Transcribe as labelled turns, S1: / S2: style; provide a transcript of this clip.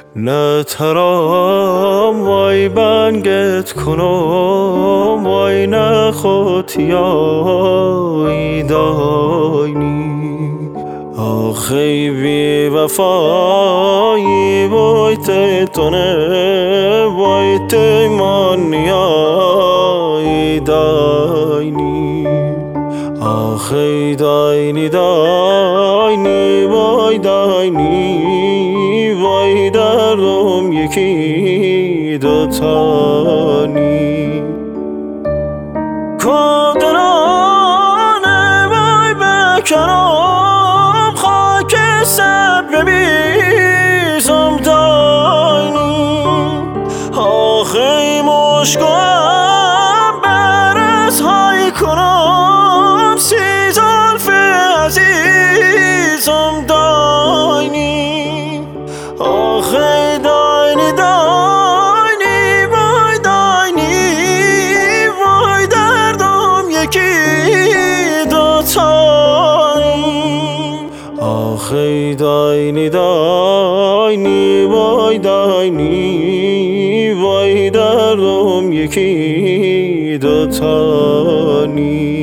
S1: نترام وای بنگت کنم وای نخوتیای داینی آخی بی وفایی وای تتونه وای تیمانیای داینی آخی داینی داینی وای داینی وای دردم یکی دوتانی کادرانه وای بکنم خاک سر ببیزم داینی آخی مشکم برس های کنم سی زلف عزیزم داینی آخی داینی داینی وای داینی وای دردم یکی دوتانی آخی داینی داینی وای داینی وای دردم یکی دوتانی